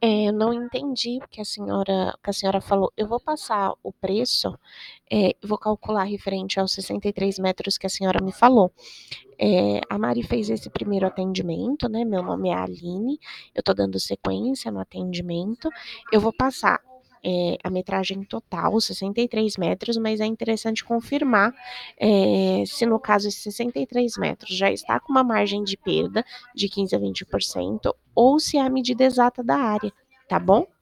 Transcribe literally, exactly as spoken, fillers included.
É, eu não entendi o que a senhora, o que a senhora falou. Eu vou passar o preço, é, vou calcular referente aos sessenta e três metros que a senhora me falou. É, a Mari fez esse primeiro atendimento, né? Meu nome é Aline, eu tô dando sequência no atendimento. Eu vou passar é, a metragem total, sessenta e três metros, mas é interessante confirmar é, se no caso esses sessenta e três metros já está com uma margem de perda de quinze a vinte por cento ou se é a medida exata da área, tá bom?